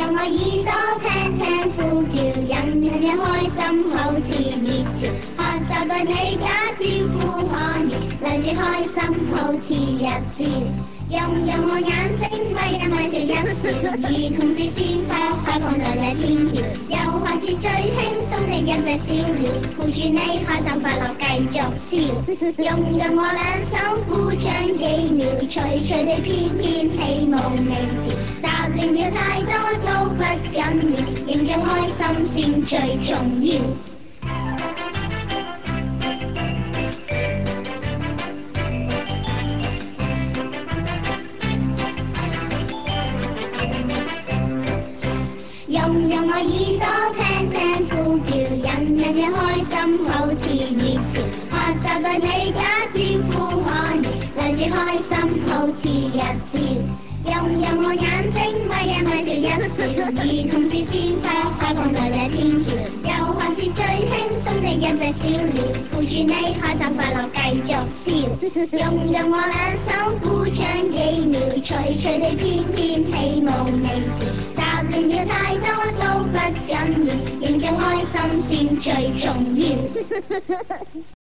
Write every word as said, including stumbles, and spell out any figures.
讓我耳朵聽聽呼叫，人人也開心好似熱潮，看手對你打招呼可以，兩住開心好似日照。用用我眼睛為人微笑一笑，如同是鮮花開放在這天橋，又或是最輕鬆的一隻小鳥，陪住你開心快樂繼續笑。用用我兩手鼓掌幾秒，隨隨地翩翩起舞微潮，雜亂了太多都不緊要，仍像開心先最重要。用用我耳朵聽聽呼叫，人人也開心好似熱潮，看手對你打招呼可以，兩住開心好似日照。用用我眼睛為人微笑一笑，如同是鮮花開放在這天橋，又或是最輕鬆的一隻小鳥，陪住你開心快樂繼續笑。用用我兩手鼓掌幾秒，隨隨地翩翩起舞微潮，雜亂了太多都不緊要，仍像開心先最重要。